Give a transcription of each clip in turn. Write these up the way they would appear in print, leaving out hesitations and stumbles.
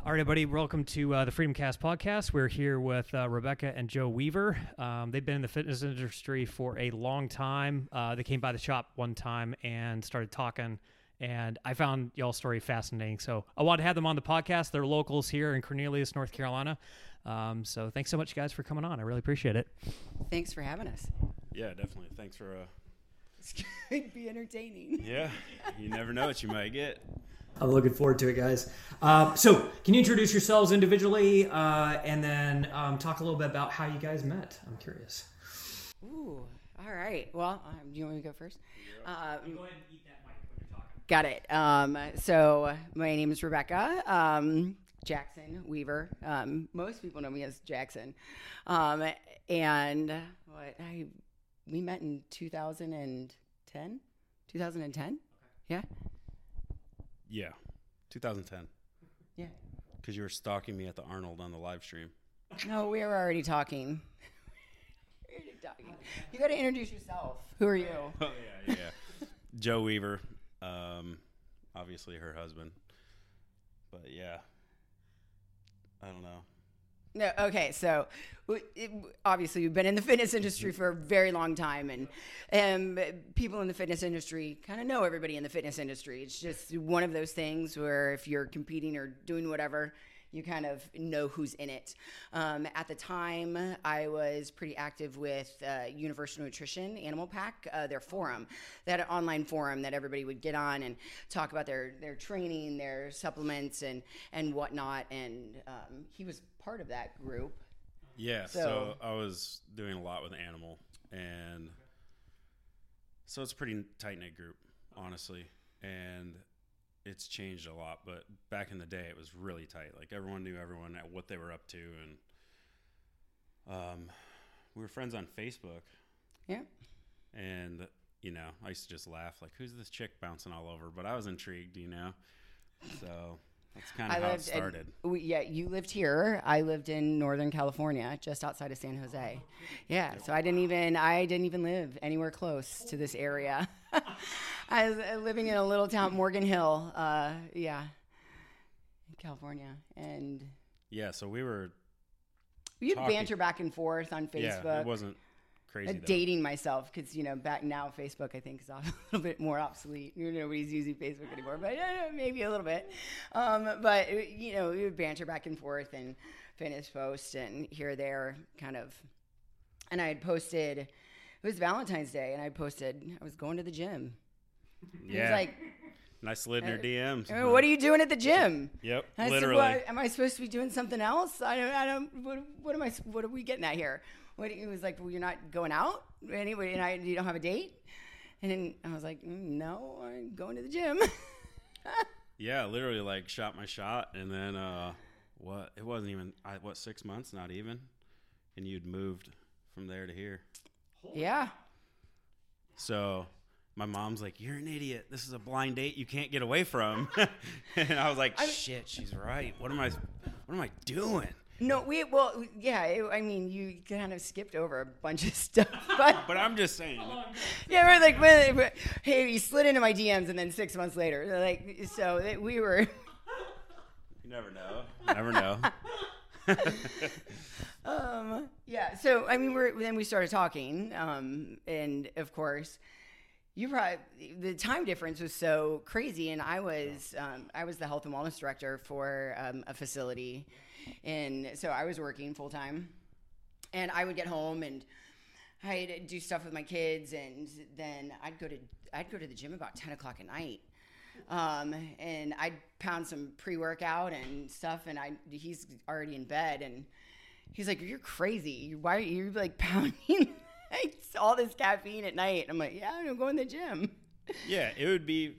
All right, everybody, welcome to the Freedom Cast podcast. We're here with Rebecca and Joe Weaver. They've been in the fitness industry for a long time. They came by the shop one time and started talking, and I found y'all's story fascinating. So I wanted to have them on the podcast. They're locals here in Cornelius, North Carolina. So thanks so much, guys, for coming on. I really appreciate it. Thanks for having us. Yeah, definitely. Thanks for... It's going to be entertaining. Yeah, you never know what you might get. I'm looking forward to it, guys. So can you introduce yourselves individually and then talk a little bit about how you guys met? I'm curious. Ooh, all right. Well, do you want me to go first? Go ahead and eat that mic when you're talking. Got it. So my name is Rebecca Jackson Weaver. Most people know me as Jackson. And we met in 2010? 2010? Okay. Yeah. Yeah, 2010. Yeah. Because you were stalking me at the Arnold on the live stream. No, we were already talking. You got to introduce yourself. Who are you? Oh, yeah. Joe Weaver, obviously her husband. But, yeah, I don't know. No, okay, so obviously we've been in the fitness industry for a very long time, and people in the fitness industry kind of know everybody in the fitness industry. It's just one of those things where if you're competing or doing whatever, you kind of know who's in it. At the time, I was pretty active with Universal Nutrition, Animal Pack, their forum. They had an online forum that everybody would get on and talk about their training, their supplements, and whatnot. And he was part of that group. Yeah, so I was doing a lot with Animal. And so it's a pretty tight-knit group, honestly. And it's changed a lot, but back in the day it was really tight. Like everyone knew everyone at what they were up to, and we were friends on Facebook. Yeah. And I used to just laugh like, who's this chick bouncing all over? But I was intrigued, So that's kind of how it started. You lived here. I lived in Northern California, just outside of San Jose. Yeah, so I didn't even live anywhere close to this area. I was living in a little town, Morgan Hill, in California, and so we'd banter back and forth on Facebook. Yeah, it wasn't crazy. Dating myself because back now Facebook I think is a little bit more obsolete. Nobody's using Facebook anymore, but maybe a little bit. But we would banter back and forth and finish posts and here or there kind of. And I had posted. It was Valentine's Day, and I posted I was going to the gym. Yeah. It was like, and I slid in her DMs. What are you doing at the gym? Yep, and literally. I said, am I supposed to be doing something else? I don't. What are we getting at here? He was like, well, you're not going out anyway, and you don't have a date. And then I was like, no, I'm going to the gym. Yeah, literally like shot my shot, and then it wasn't even 6 months, not even, and you'd moved from there to here. Yeah. So my mom's like, you're an idiot. This is a blind date you can't get away from. And I was like, shit, she's right. What am I doing? No, you kind of skipped over a bunch of stuff. But I'm just saying. Yeah, we're like, hey, you slid into my DMs, and then 6 months later, we were. You never know. Never know. So then we started talking, and of course, the time difference was so crazy, and I was the health and wellness director for a facility, and so I was working full time, and I would get home and I'd do stuff with my kids, and then I'd go to the gym about 10 o'clock at night. And I'd pound some pre-workout and stuff, and he's already in bed, and he's like, you're crazy. Why are you like pounding all this caffeine at night? I'm like, yeah, I'm going to the gym. Yeah, it would be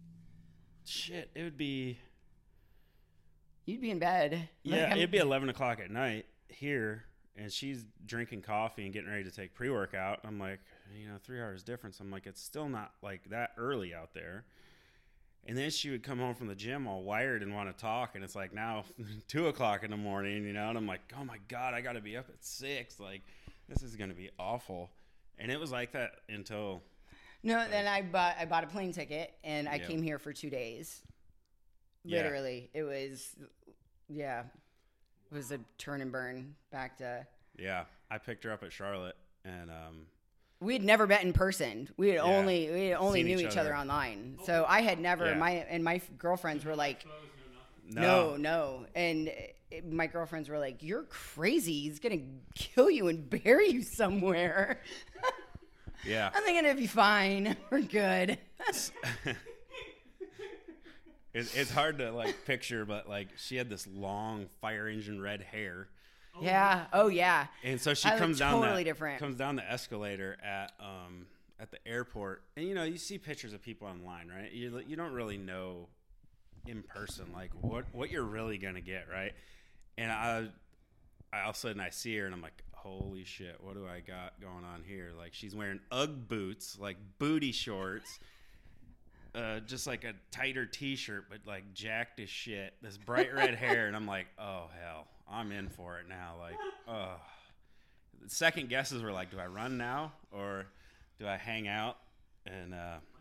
you'd be in bed. Yeah, it'd be 11 o'clock at night here, and she's drinking coffee and getting ready to take pre-workout. I'm like, 3 hours difference. I'm like, it's still not like that early out there. And then she would come home from the gym all wired and want to talk, and it's like now 2 o'clock in the morning, and I'm like, oh my God, I got to be up at 6. Like, this is going to be awful. And it was like that until. No, then I bought a plane ticket, and I came here for 2 days. Literally, It was Yeah. It was a turn and burn back to. Yeah, I picked her up at Charlotte, and We had never met in person. We had only Seen knew each each other other. online. So I had never. Yeah. My girlfriends were like, no. no, and my girlfriends were like, "You're crazy. He's gonna kill you and bury you somewhere." Yeah. I'm thinking it'd be fine. We're good. It's hard to like picture, but like she had this long fire engine red hair, Yeah. Oh yeah. and so she I look comes down totally different. comes down the escalator at the airport, and you see pictures of people online, right? You don't really know in person like what you're really gonna get, right? And I all of a sudden I see her and I'm like, holy shit, what do I got going on here? Like she's wearing UGG boots, like booty shorts. Just like a tighter t-shirt, but like jacked as shit. This bright red hair, and I'm like, oh hell, I'm in for it now. Like, the second guesses were like, do I run now or do I hang out? And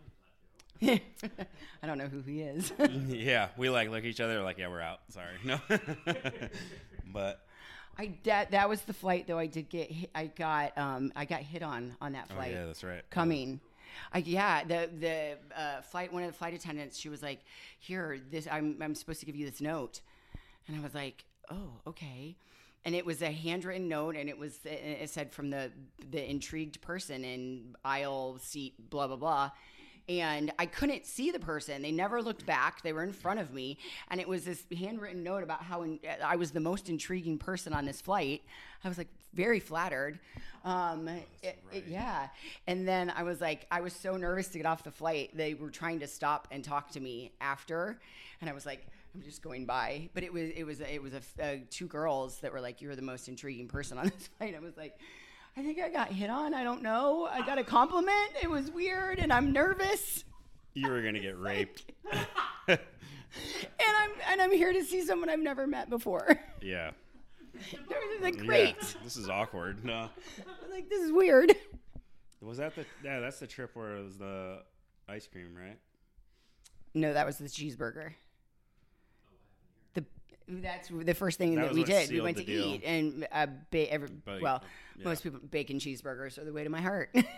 I don't know who he is. yeah, we like look at each other like, yeah, we're out. Sorry, no. But That was the flight though. I did get I got hit on that oh flight. yeah, that's right. Coming. The flight, one of the flight attendants, she was like, "Here, I'm supposed to give you this note," and I was like, "Oh, okay." And it was a handwritten note, and it said from the intrigued person in aisle seat, blah blah blah. And I couldn't see the person. They never looked back. They were in front of me. And it was this handwritten note about how I was the most intriguing person on this flight. I was like very flattered. Yeah. And then I was like, I was so nervous to get off the flight. They were trying to stop and talk to me after. And I was like, I'm just going by. But it was two girls that were like, you're the most intriguing person on this flight. I was like, I think I got hit on. I don't know. I got a compliment. It was weird, and I'm nervous. You were gonna get raped. And I'm here to see someone I've never met before. Yeah. Like, great. Yeah, this is awkward. No. I'm like, this is weird. Was that that's the trip where it was the ice cream, right? No, that was the cheeseburger. That's the first thing that was we what did. We sealed went the to deal. eat, and Yeah. most people, bacon cheeseburgers are the way to my heart. And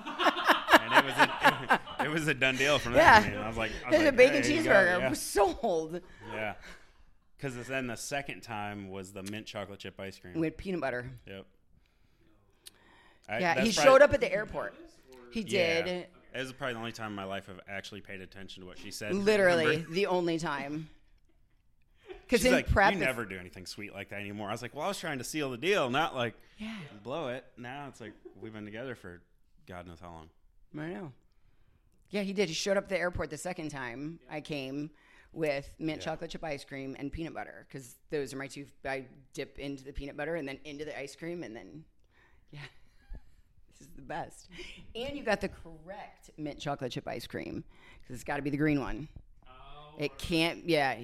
it was a done deal from Yeah. that. Man. I was like, There's a bacon "Hey, you go." cheeseburger. Yeah. Was sold Yeah. Because then the second time was the mint chocolate chip ice cream. with peanut butter. Yep. Yeah, he showed up at the airport. He Yeah. did. It was probably the only time in my life I've actually paid attention to what she said. Literally Remember? the only time. Because She's in like, prep, you never do anything sweet like that anymore. I was like, well, I was trying to seal the deal, not like yeah, blow it. Now it's like we've been together for God knows how long. I know. Yeah, he did. He showed up at the airport the second time I came with mint chocolate chip ice cream and peanut butter, because those are my two. I dip into the peanut butter and then into the ice cream, and then, yeah, this is the best. And you got the correct mint chocolate chip ice cream, because it's got to be the green one. It can't. Yeah,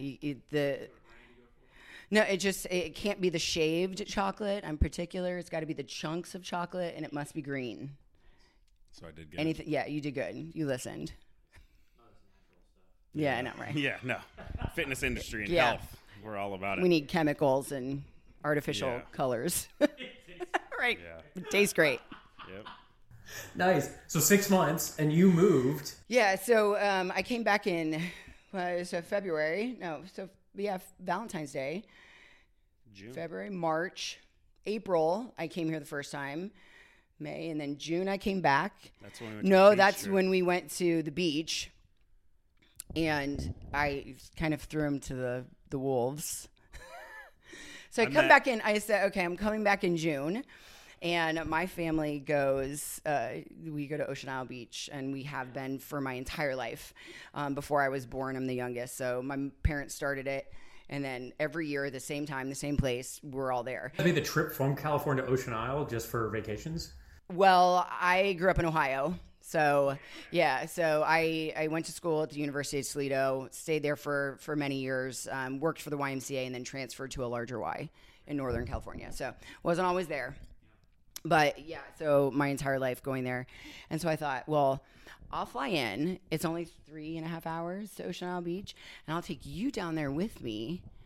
No, it can't be the shaved chocolate. I'm particular. It's got to be the chunks of chocolate, and it must be green. So I did good. Anything? Yeah, you did good. You listened. Yeah, I know, right? Yeah, no. Fitness industry and Yeah. health. We're all about it. We need chemicals and artificial Yeah. colors. Right. Yeah. It tastes great. Yep. Nice. So 6 months, and you moved. Yeah, so I came back in February. No, Valentine's Day. June. February, March, April, I came here the first time. May, and then June I came back. That's when we went to No, the beach, that's or- when we went to the beach. And I kind of threw him to the wolves. So I come back in. I said, okay, I'm coming back in June. And my family goes, we go to Ocean Isle Beach, and we have been for my entire life. Before I was born, I'm the youngest. So my parents started it. And then every year, the same time, the same place, we're all there. I made the trip from California to Ocean Isle just for vacations. Well, I grew up in Ohio. So, yeah. So I went to school at the University of Toledo, stayed there for many years, worked for the YMCA, and then transferred to a larger Y in Northern California. So wasn't always there. But, yeah, so my entire life going there. And so I thought, well, I'll fly in. It's only 3.5 hours to Ocean Isle Beach, and I'll take you down there with me.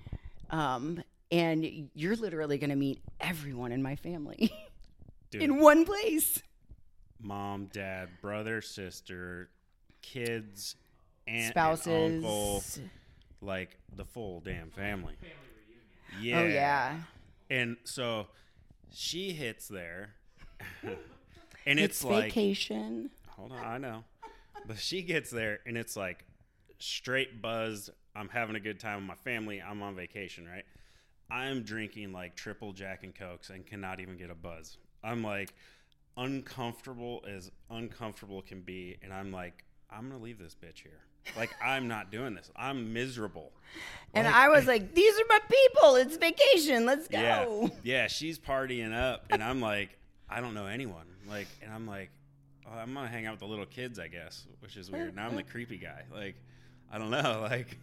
And you're literally going to meet everyone in my family Dude, in one place. mom, dad, brother, sister, kids, aunt, Spouses. and uncle, like the full damn family. Yeah. Oh, yeah. And so she hits there, and it's like, vacation. hold on, I know. But she gets there, and it's like straight buzzed. I'm having a good time with my family. I'm on vacation, right? I'm drinking like triple Jack and Cokes and cannot even get a buzz. I'm like uncomfortable as uncomfortable can be. And I'm like, I'm going to leave this bitch here. Like, I'm not doing this. I'm miserable. And I was like, these are my people. It's vacation. Let's go. Yeah, yeah, she's partying up. And I'm like, I don't know anyone. Like, and I'm like, oh, I'm going to hang out with the little kids, I guess, which is weird. Now I'm the creepy guy. Like, I don't know. Like,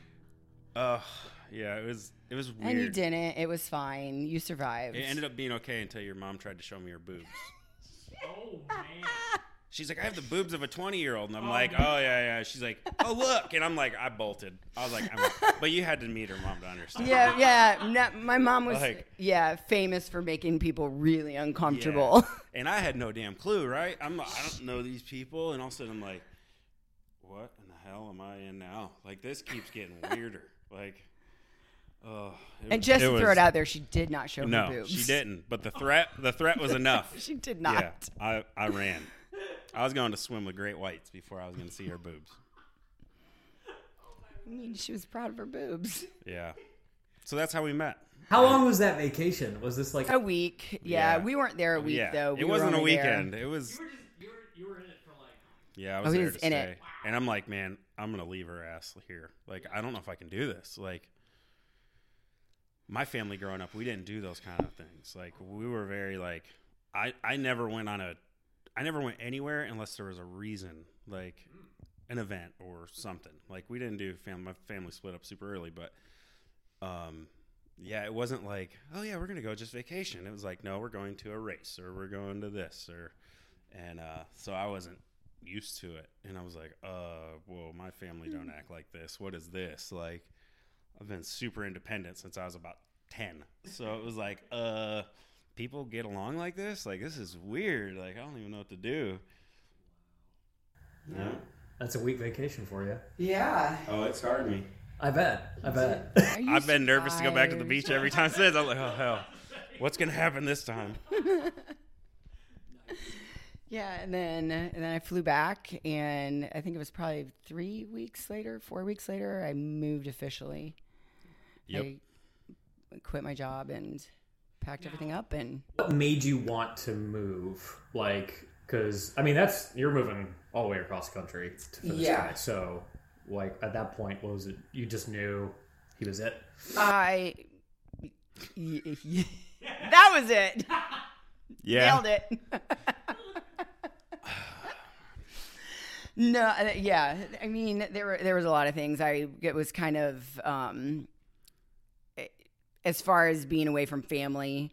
yeah, it was weird. And you didn't. It was fine. You survived. It ended up being okay until your mom tried to show me her boobs. Oh man. She's like, I have the boobs of a 20-year-old. And I'm like, oh, yeah. She's like, oh, look. And I'm like, I bolted. I was like, but you had to meet her mom to understand. Yeah. No, my mom was, Like- famous for making people really uncomfortable. Yeah. And I had no damn clue, right? I don't know these people. And all of a sudden I'm like, what in the hell am I in now? Like, this keeps getting weirder. Like, And just to throw it out there, she did not show her No, boobs. she didn't. But the threat was enough. She did not. Yeah, I ran. I was going to swim with great whites before I was going to see her boobs. I mean, she was proud of her boobs. Yeah. So that's how we met. How long was that vacation? Was this like A week. Yeah, Yeah. we weren't there a week, Yeah. though. It We were wasn't a only there. weekend. It was. You were in it for like. Yeah, I Oh, was he there was to in stay. it. And I'm like, man, I'm going to leave her ass here. Like, I don't know if I can do this. Like, my family growing up, we didn't do those kind of things. Like, we were very, like, I never went anywhere unless there was a reason, like an event or something. Like, we didn't do my family split up super early, but, yeah, it wasn't like, oh yeah, we're going to go just vacation. It was like, no, we're going to a race or we're going to this and so I wasn't used to it. And I was like, well, my family don't act like this. What is this? Like, I've been super independent since I was about 10. So it was like, people get along like this? Like, this is weird. Like, I don't even know what to do. Yeah. that's a week vacation for you? Yeah. Oh, it scarred me. I bet. Are you I've been nervous to go back to the surprised? beach every time since. I'm like, oh, hell. What's going to happen this time? Yeah, and then I flew back, and I think it was probably 4 weeks later, I moved officially. Yep. I quit my job and packed everything up, and What made you want to move? Like, because I mean, you're moving all the way across the country to this Yeah. guy. So, like, at that point, what was it? You just knew he was it. that was it. Yeah. Nailed it. No, yeah. I mean, there was a lot of things. It was kind of as far as being away from family,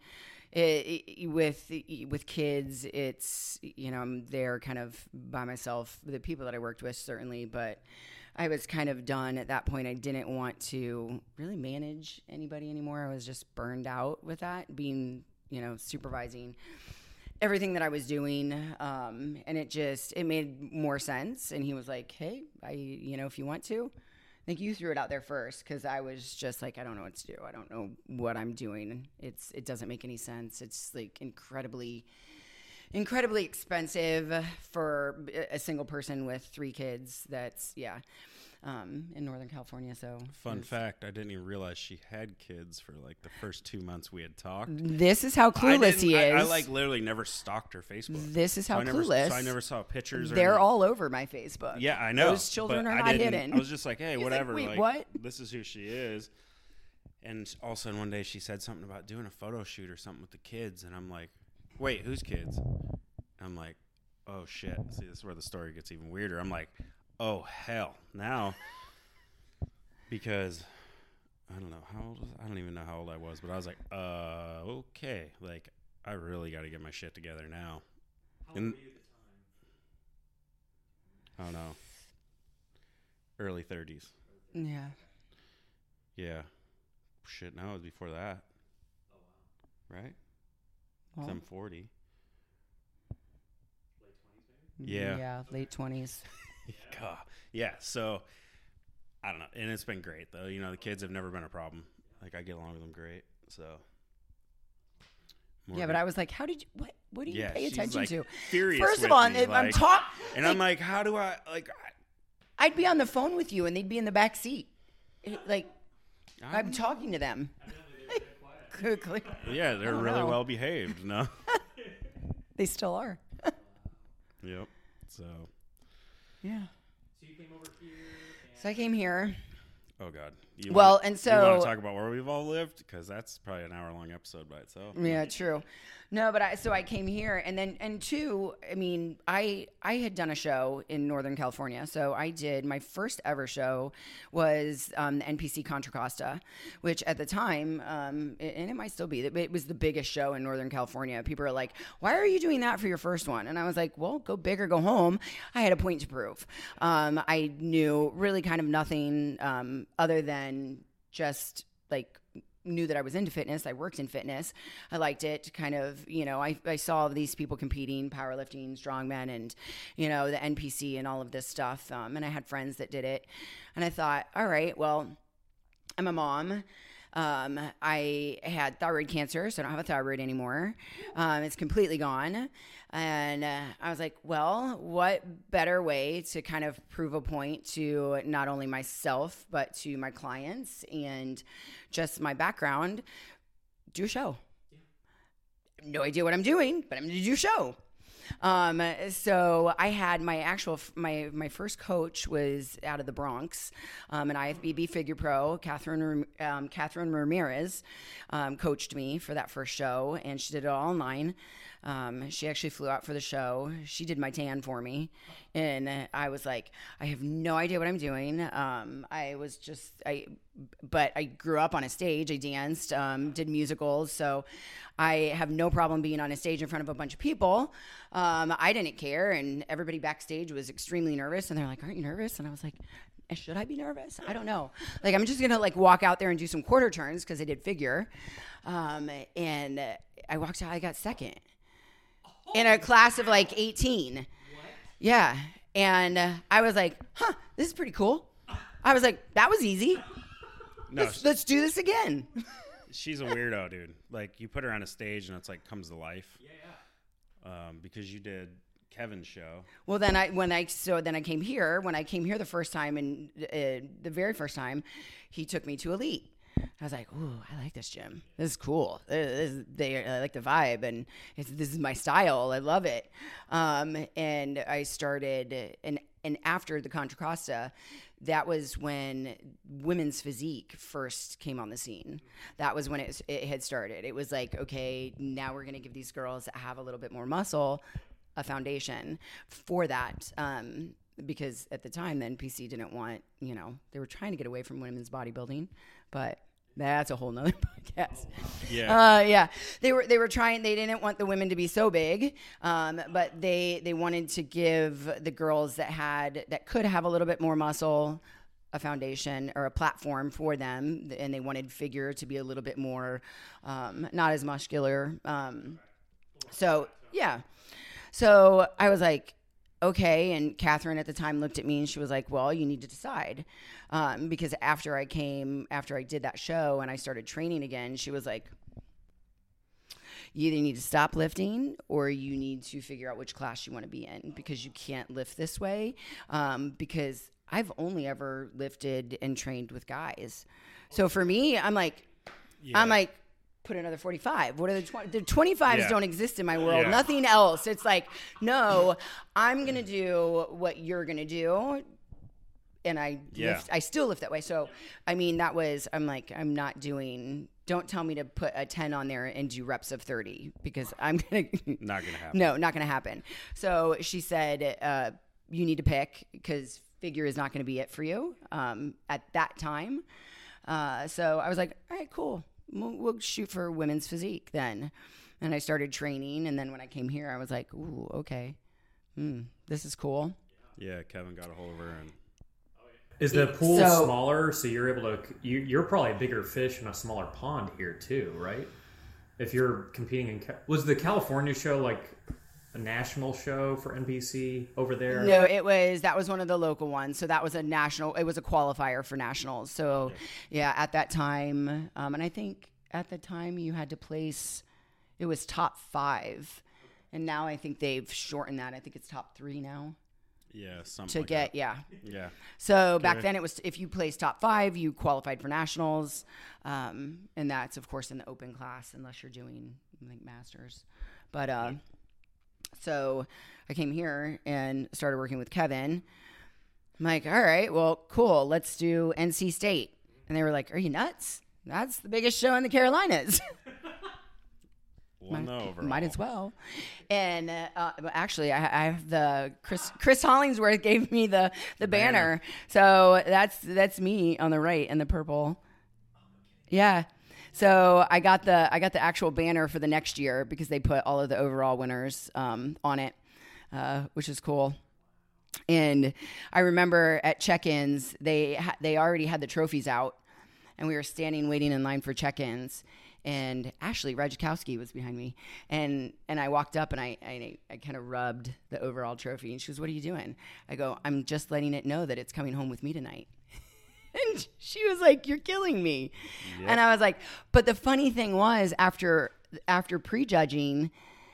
with kids. It's I'm there kind of by myself. The people that I worked with certainly, but I was kind of done at that point. I didn't want to really manage anybody anymore. I was just burned out with that, being supervising everything that I was doing, and it made more sense. And he was like, hey, if you want to. I think you threw it out there first, because I was just like, I don't know what to do. I don't know what I'm doing. It doesn't make any sense. It's like incredibly expensive for a single person with 3 kids. That's in Northern California. So Fun fact, I didn't even realize she had kids for like the first 2 months we had talked. This is how clueless he is. I like literally never stalked her Facebook. This is how clueless. clueless. So I never saw pictures. Or They're anything. all over my Facebook. Yeah, I know. Those children but are I not didn't- hidden. I was just like, hey, He's like, whatever. wait, like, what? This is who she is. And all of a sudden one day she said something about doing a photo shoot or something with the kids, and I'm like, wait, whose kids? I'm like, oh shit. See, this is where the story gets even weirder. I'm like, oh hell, now. Because I don't know how old I don't even know how old I was, but I was like, okay, like I really got to get my shit together now. How old were you at the time? I don't know, early 30s. Yeah. Yeah, Shit, no, it was before that. Right? Well, I'm 40. yeah. Yeah. Late 20s. God. Yeah, so I don't know. And it's been great, though. The kids have never been a problem. Like, I get along with them great, so. Yeah, but I was like, how did you, what do you pay she's, attention like, to? furious First of with all, me, I'm like- talking. And I'm like, how do I, like, I'd be on the phone with you and they'd be in the back seat. Like, I'm talking to them. yeah, they're really know. well behaved, no? They still are. Yep, so. Yeah. So you came over here. So I came here. Oh, God. And You want so. to talk about where we've all lived? Because that's probably an hour-long episode by itself. Yeah, true. No, but I came here, and two, I mean, I had done a show in Northern California. So I did, my first ever show was the NPC Contra Costa, which at the time, and it might still be, it was the biggest show in Northern California. People are like, why are you doing that for your first one? And I was like, well, go big or go home. I had a point to prove. I knew really kind of nothing other than just like knew that I was into fitness. I worked in fitness. I liked it. Kind of, I saw these people competing, powerlifting, strongmen, and, the NPC and all of this stuff. And I had friends that did it. And I thought, all right, well, I'm a mom. I had thyroid cancer, so I don't have a thyroid anymore. It's completely gone. And I was like, well, what better way to kind of prove a point to not only myself, but to my clients and just my background, do a show. No idea what I'm doing, but I'm going to do a show. So I had my first coach was out of the Bronx, an IFBB Figure Pro, Catherine Ramirez, coached me for that first show, and she did it all online. She actually flew out for the show. She did my tan for me. And I was like, I have no idea what I'm doing. But I grew up on a stage. I danced, did musicals. So I have no problem being on a stage in front of a bunch of people. I didn't care. And everybody backstage was extremely nervous. And they're like, aren't you nervous? And I was like, should I be nervous? I don't know. Like, I'm just going to like walk out there and do some quarter turns because I did figure. And I walked out, I got second in a class of like 18. What? Yeah. And I was like, this is pretty cool. I was like, that was easy. No, Let's do this again. she's a weirdo, dude. Like, you put her on a stage and it's like comes to life. Yeah. Because you did Kevin's show. Well, then I came here. When I came here the first time, and the very first time, he took me to Elite. I was like, ooh, I like this gym. This is cool. I like the vibe, and this is my style. I love it. And I started, and after the Contra Costa, that was when women's physique first came on the scene. That was when it had started. It was like, okay, now we're going to give these girls that have a little bit more muscle a foundation for that. Because at the time, the NPC didn't want, they were trying to get away from women's bodybuilding, but that's a whole nother podcast. Yeah. They were trying, they didn't want the women to be so big, but they wanted to give the girls that could have a little bit more muscle a foundation or a platform for them. And they wanted figure to be a little bit more, not as muscular. So I was like, okay. And Catherine at the time looked at me and she was like, well, you need to decide. Because after I did that show and I started training again, she was like, you either need to stop lifting or you need to figure out which class you want to be in, because you can't lift this way. Because I've only ever lifted and trained with guys. So for me, I'm like, put another 45. What are the 25s? Yeah. Don't exist in my world. Yeah. Nothing else. It's like, no, I'm going to do what you're going to do. And I still lift that way. So, I mean, don't tell me to put a 10 on there and do reps of 30, because I'm going to. Not going to happen. No, not going to happen. So she said, you need to pick, because figure is not going to be it for you at that time. So I was like, all right, cool. We'll shoot for women's physique then. And I started training. And then when I came here, I was like, ooh, okay. This is cool. Yeah, Kevin got a hold of her. Is the pool So- smaller, so you're able to? You're probably a bigger fish in a smaller pond here too, right? If you're competing in, was the California show like a national show for NBC over there? No, that was one of the local ones. So that was it was a qualifier for nationals. So yeah, at that time, and I think at the time you had to place, it was top 5. And now I think they've shortened that. I think it's top 3 now Yeah, something to like get, that. yeah. Yeah. So back Okay. then it was, if you placed top 5, you qualified for nationals. And that's of course in the open class, unless you're doing like masters. But, so I came here and started working with Kevin. I'm like, all right, well, cool. Let's do NC State. And they were like, are you nuts? That's the biggest show in the Carolinas. Well, no, overall. Might as well. And but actually, I have the Chris Hollingsworth gave me the banner. So that's me on the right in the purple. Yeah. So I got the actual banner for the next year because they put all of the overall winners on it, which is cool. And I remember at check-ins, they already had the trophies out, and we were standing waiting in line for check-ins. And Ashley Rajkowski was behind me, and I walked up and I kind of rubbed the overall trophy, and she goes, "What are you doing?" I go, "I'm just letting it know that it's coming home with me tonight." And she was like, "You're killing me." Yep. And I was like, but the funny thing was, after prejudging,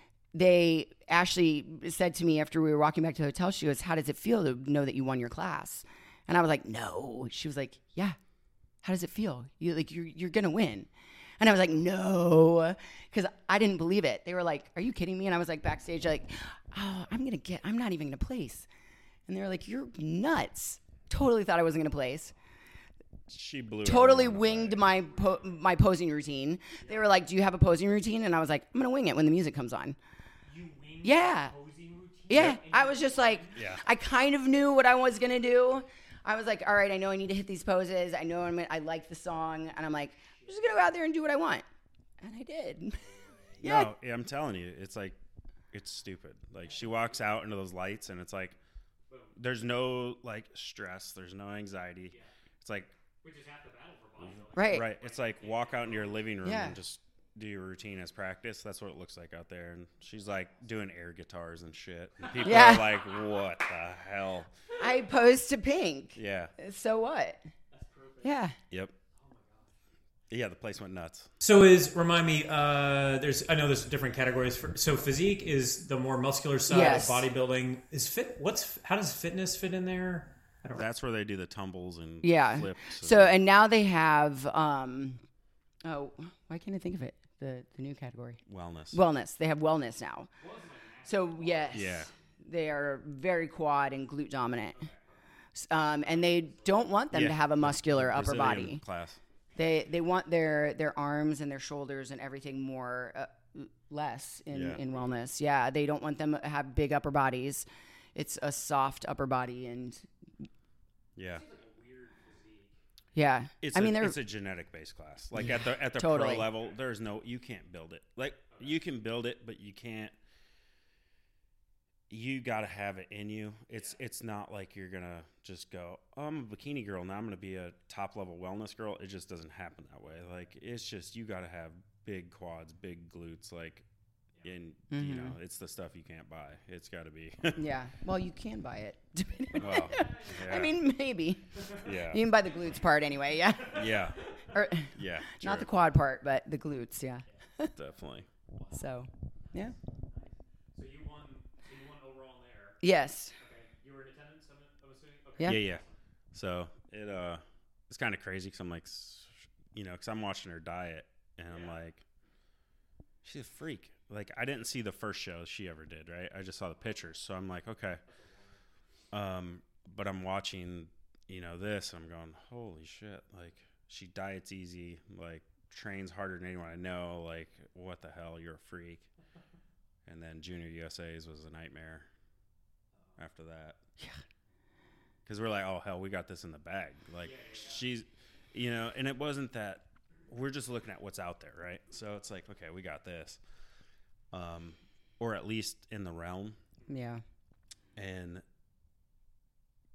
Ashley said to me after we were walking back to the hotel, she goes, "How does it feel to know that you won your class?" And I was like, "No." She was like, "Yeah. How does it feel? You're gonna win." And I was like, "No," because I didn't believe it. They were like, "Are you kidding me?" And I was like backstage, like, "Oh, I'm not even gonna place." And they were like, "You're nuts." Totally thought I wasn't gonna place. She blew. Totally everyone winged away. my posing routine. They were like, "Do you have a posing routine?" And I was like, "I'm gonna wing it when the music comes on." You winged Yeah. the posing routine? Yeah, I was just like, Yeah. I kind of knew what I was gonna do. I was like, all right, I know I need to hit these poses. I know I like the song, and I'm like, I'm just gonna go out there and do what I want, and I did. Yeah. No, yeah, I'm telling you, it's like, it's stupid. Like, she walks out into those lights, and it's like, there's no like stress, there's no anxiety. It's like, Which is half the battle for bodybuilding. Right. right. It's like walk out into your living room Yeah. and just do your routine as practice. That's what it looks like out there. And she's like doing air guitars and shit. And people Yeah. are like, what the hell? I posed to Pink. Yeah. So what? Yeah. Yep. Yeah, the place went nuts. So remind me, I know there's different categories so physique is the more muscular side Yes. of bodybuilding. How does fitness fit in there? I don't That's where they do the tumbles and Yeah. flips. So and now they have oh, why can't I think of it? The new category. wellness. They have wellness now. So yes. Yeah. They are very quad and glute dominant. And they don't want them Yeah. to have a muscular upper Brazilian body. class. They want their arms and their shoulders and everything more less in wellness. Yeah, they don't want them to have big upper bodies. It's a soft upper body, and Yeah. yeah. It's they're a genetic based class. Like at the Totally. pro level, you can't build it. Like you can build it, but you can't. You got to have it in you. It's not like you're gonna just go, "Oh, I'm a bikini girl, now I'm gonna be a top level wellness girl." It just doesn't happen that way. Like it's just you got to have big quads, big glutes. Like, and you know, it's the stuff you can't buy. It's got to be. yeah. Well, you can buy it. Well, I yeah. mean, maybe Yeah. you can buy the glutes part anyway. Yeah. Yeah. Or Yeah. not the true. quad part, but the glutes. Yeah. Definitely. So, yeah. So you won overall there. Yes. Okay. You were in attendance, I'm assuming? Okay. Yeah. Yeah. So it's kind of crazy because I'm like, because I'm watching her diet and I'm like, she's a freak. Like I didn't see the first show she ever did, right? I just saw the pictures, so I'm like, okay. But I'm watching, this. And I'm going, holy shit! Like she diets easy, like trains harder than anyone I know. Like what the hell? You're a freak. And then Junior USA's was a nightmare. After that, because we're like, oh hell, we got this in the bag. Like she's, and it wasn't that. We're just looking at what's out there, right? So it's like, okay, we got this, or at least in the realm. Yeah. And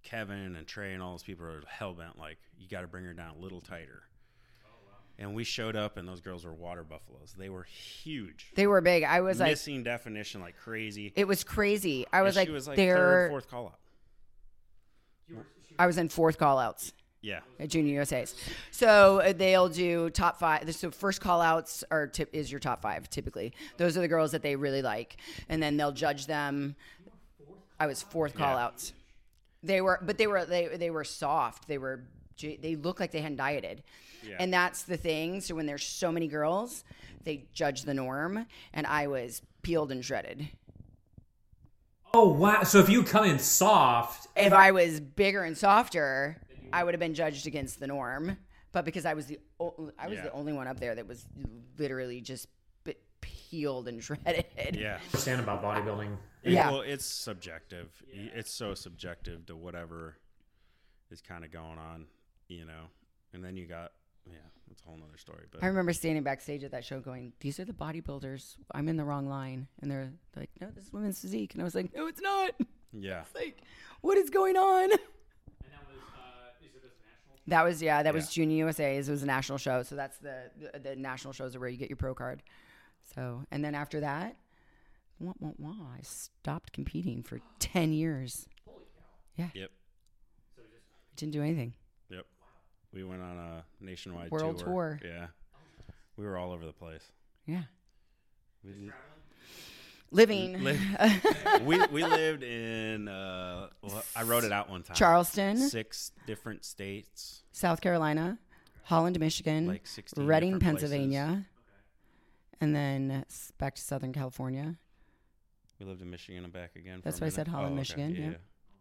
Kevin and Trey and all those people are hell-bent, like, you got to bring her down a little tighter. And we showed up, and those girls were water buffaloes. They were huge. They were big. I was missing definition like crazy. It was crazy. I was and like, she was like they're... third, fourth call-out. I was in fourth call-outs. Yeah. At Junior USA's. So they'll do top 5. So first call-outs is your top 5, typically. Those are the girls that they really like. And then they'll judge them. I was fourth call-outs. They were soft. They looked like they hadn't dieted. Yeah. And that's the thing. So when there's so many girls, they judge the norm. And I was peeled and shredded. Oh, wow. So if you come in soft... If I was bigger and softer, I would have been judged against the norm. But because I was the only one up there that was literally just peeled and shredded. Yeah. Understand about bodybuilding. Yeah. Well, it's subjective. It's so subjective to whatever is kind of going on, you know. And then you got, it's a whole nother story. But I remember standing backstage at that show going, these are the bodybuilders. I'm in the wrong line. And they're like, no, this is women's physique. And I was like, no, it's not. yeah. It's like, what is going on? And that was, is it a national? That was Junior USA's. It was a national show. So that's the national shows are where you get your pro card. So, and then after that, I stopped competing for 10 years. Holy cow. Yeah. Yep. So just Didn't do anything. Yep. We went on a nationwide World tour. Yeah. We were all over the place. Yeah. We, Living. we lived in, I wrote it out one time. Charleston, 6 different states. South Carolina, Holland, Michigan, Like 16 Reading, different Pennsylvania, and then back to Southern California. We lived in Michigan and back again. That's for a why I said minute. Holland, okay. Michigan, yeah.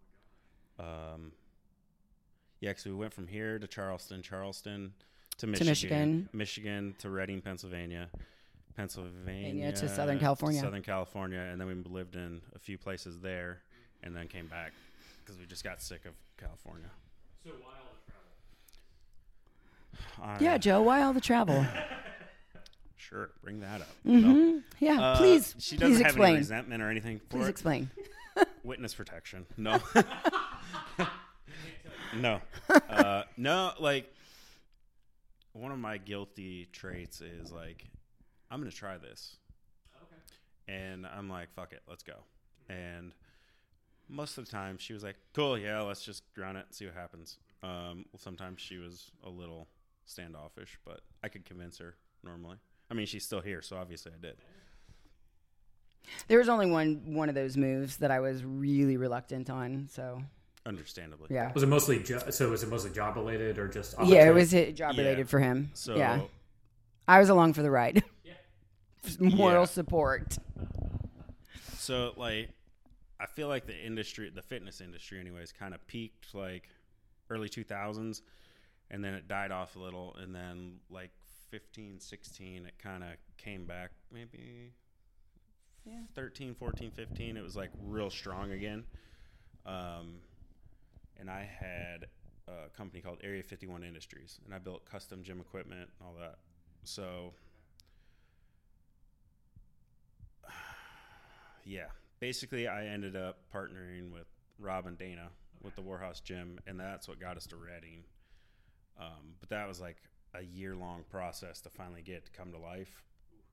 Yeah, because we went from here to Charleston to Michigan, Michigan to Reading, Pennsylvania to Southern California. And then we lived in a few places there, and then came back because we just got sick of California. so why all the travel? Yeah, Joe, why all the travel? Sure, bring that up. Mm-hmm. No. Yeah, please. She please doesn't have explain. any resentment or anything for Please it. explain. Witness protection. No. No. No, like, one of my guilty traits is, like, I'm going to try this. Okay. And I'm like, fuck it, let's go. And most of the time, she was like, cool, yeah, let's just run it and see what happens. Sometimes she was a little standoffish, but I could convince her normally. I mean, she's still here, so obviously I did. There was only one of those moves that I was really reluctant on, so... Understandably. Yeah. Was it mostly was it mostly job related or just Yeah, it was job related Yeah. for him. So, yeah. I was along for the ride. Yeah. Moral Yeah. support. So, like, I feel like the fitness industry anyways, kind of peaked, like, early 2000s, and then it died off a little, and then, like, 15, 16, it kind of came back, maybe 13, 14, 15, it was, like, real strong again. And I had a company called Area 51 Industries, and I built custom gym equipment and all that. So, yeah, basically I ended up partnering with Rob and Dana with the Warhouse Gym, and that's what got us to Reading. But that was like a year-long process to finally get to come to life.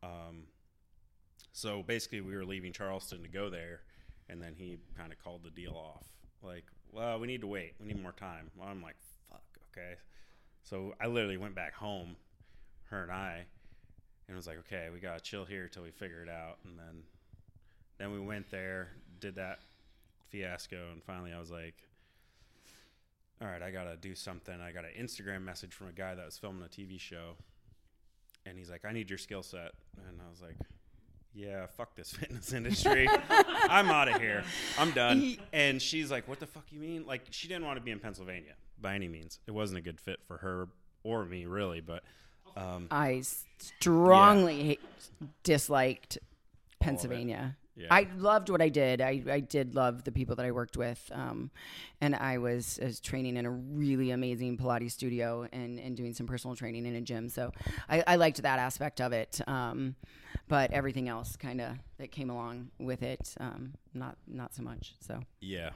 So basically we were leaving Charleston to go there, and then he kind of called the deal off. Like, well, we need to wait. We need more time. Well, I'm like, fuck, okay. So I literally went back home, her and I, and was like, okay, we got to chill here till we figure it out. And then we went there, did that fiasco, and finally I was like, all right, I got to do something. I got an Instagram message from a guy that was filming a TV show, and he's like, I need your skill set. And I was like, yeah, fuck this fitness industry. I'm out of here. I'm done. And she's like, what the fuck you mean? Like, she didn't want to be in Pennsylvania by any means. It wasn't a good fit for her or me, really. But I strongly disliked Pennsylvania. Yeah. I loved what I did. I did love the people that I worked with. And I was training in a really amazing Pilates studio and doing some personal training in a gym. So I liked that aspect of it. But everything else kind of that came along with it, not so much. So yeah.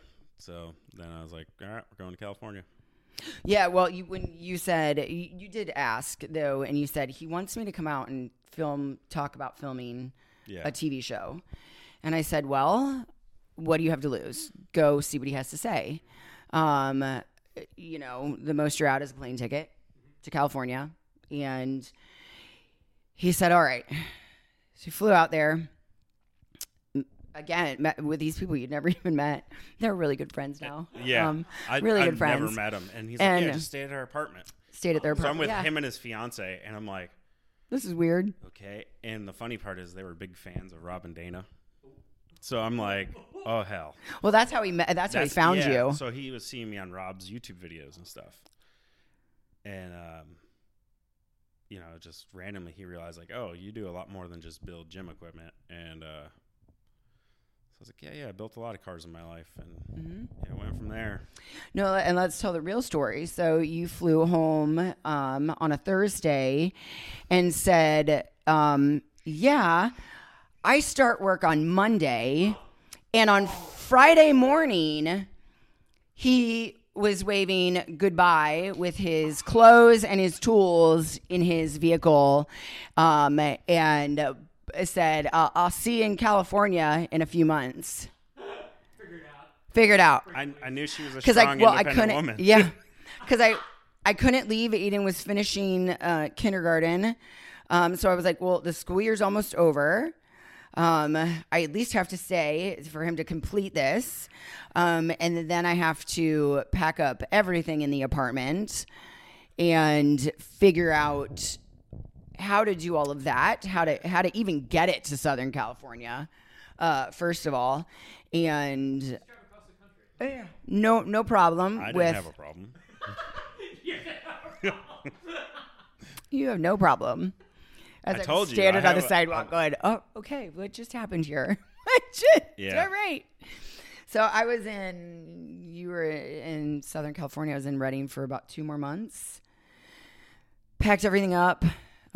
So then I was like, all right, we're going to California. Yeah, well, when you said you did ask though, and you said he wants me to come out and talk about filming Yeah. a TV show, and I said, well, what do you have to lose? Go see what he has to say. You know, the most you're out is a plane ticket to California, and he said, all right. So he flew out there. Again, met with these people you'd never even met. They're really good friends now. Yeah. Really good I've friends. never met him. And he's And- like, yeah, just stay at our apartment. Stayed at their So I'm with yeah. him and his fiance, and I'm like, This is weird. okay. And the funny part is they were big fans of Rob and Dana. So I'm like, oh, hell. Well, that's how he met. That's how he found yeah, you. So he was seeing me on Rob's YouTube videos and stuff. And, you know, just randomly he realized, like, oh, you do a lot more than just build gym equipment. And so I was like, yeah, I built a lot of cars in my life. And it went from there. No, and let's tell the real story. So you flew home on a Thursday and said, yeah, I start work on Monday. And on Friday morning, he was waving goodbye with his clothes and his tools in his vehicle and said, I'll see you in California in a few months. Figured out. I knew she was a Because strong, I independent couldn't, woman. yeah, because I couldn't leave. Aiden was finishing kindergarten, so I was like, well, the school year's almost over. I at least have to stay for him to complete this, and then I have to pack up everything in the apartment and figure out how to do all of that, how to even get it to Southern California, first of all, and. No problem. I didn't with have a problem. You have no problem. As I I'm told you, standing I on the have a- sidewalk going, oh, okay, what just happened here? Yeah. All right. So you were in Southern California. I was in Redding for about 2 more months. Packed everything up,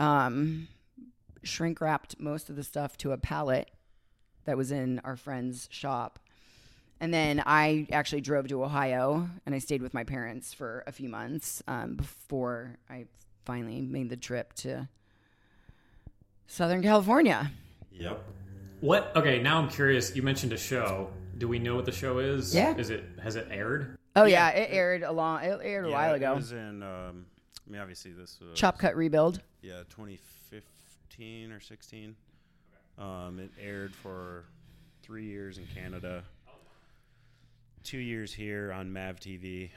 shrink wrapped most of the stuff to a pallet that was in our friend's shop. And then I actually drove to Ohio, and I stayed with my parents for a few months before I finally made the trip to Southern California. Yep. What? Okay, now I'm curious. You mentioned a show. Do we know what the show is? Yeah. Has it aired? Oh yeah, it aired a while ago. It was in, I mean, obviously this was... Chop Cut Rebuild. Yeah, 2015 or 16. It aired for 3 years in Canada. 2 years here on Mav TV.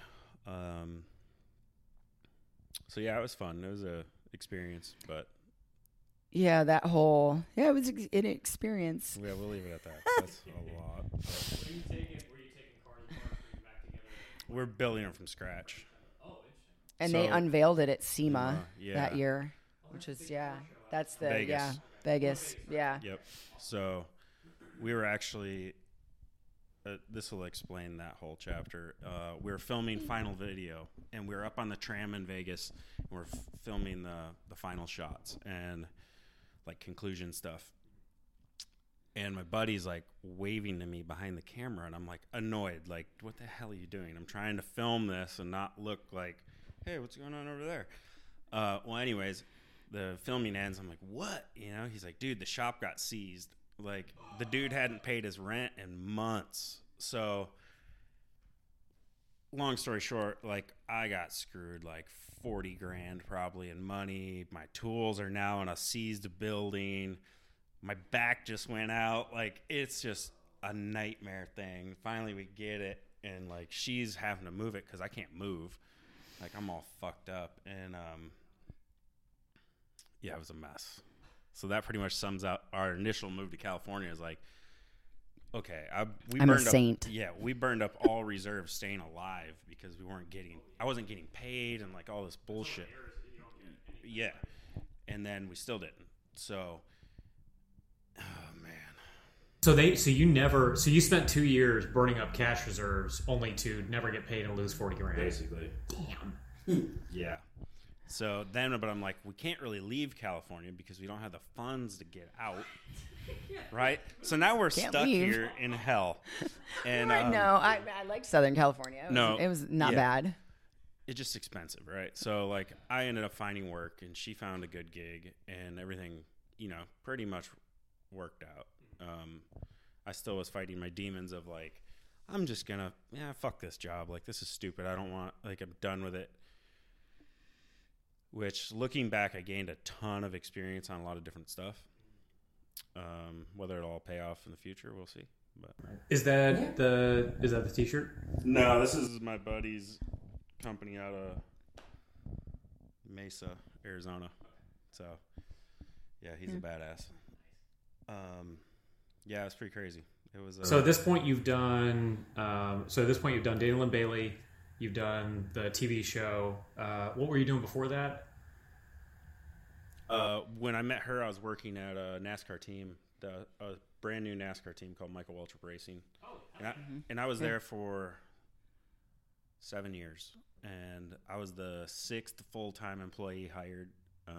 So yeah, it was fun. It was a experience, but Yeah, it was an experience. yeah, we'll leave it at that. That's a lot. Were you taking cars apart, putting them back together? We're building them from scratch. Oh, interesting. And they So- unveiled it at SEMA yeah. that year, which is that's the Vegas. Vegas. Yeah. Yep. So we were actually. This will explain that whole chapter. We were filming final video, and we were up on the tram in Vegas, and we're filming the final shots and like conclusion stuff. And my buddy's like waving to me behind the camera, and I'm like annoyed, like, what the hell are you doing? I'm trying to film this and not look like, hey, what's going on over there? Well, anyways, the filming ends. I'm like, what? You know, he's like, dude, the shop got seized. Like, the dude hadn't paid his rent in months. So, long story short, like, I got screwed like 40 grand probably in money. My tools are now in a seized building. My back just went out. Like, it's just a nightmare thing. Finally, we get it. And, like, she's having to move it because I can't move. Like, I'm all fucked up. And, yeah, it was a mess. So that pretty much sums up our initial move to California. Is like, okay, I'm burned a saint. we burned up all reserves staying alive because I wasn't getting paid and like all this bullshit. Yeah, and then we still didn't. So, oh man. So you spent 2 years burning up cash reserves only to never get paid and lose 40 grand. Basically. Damn. Yeah. So then, but I'm like, we can't really leave California because we don't have the funds to get out. Right? So now we're Can't stuck leave. here in hell. And No, I liked Southern California. No, It was not yeah. bad. it's just expensive, right? So like I ended up finding work and she found a good gig and everything, pretty much worked out. I still was fighting my demons of like, I'm just gonna, fuck this job. Like, this is stupid. I don't want, like, I'm done with it. Which, looking back, I gained a ton of experience on a lot of different stuff. Whether it'll all pay off in the future, we'll see. But Is that the T-shirt? no, this is my buddy's company out of Mesa, Arizona. So, yeah, he's a badass. Yeah, it's pretty crazy. It was. So at this point, you've done. Dana Lynn Bailey. You've done the TV show. What were you doing before that? When I met her, I was working at a NASCAR team, a brand new NASCAR team called Michael Waltrip Racing. And I was there for 7 years. And I was the 6th full-time employee hired.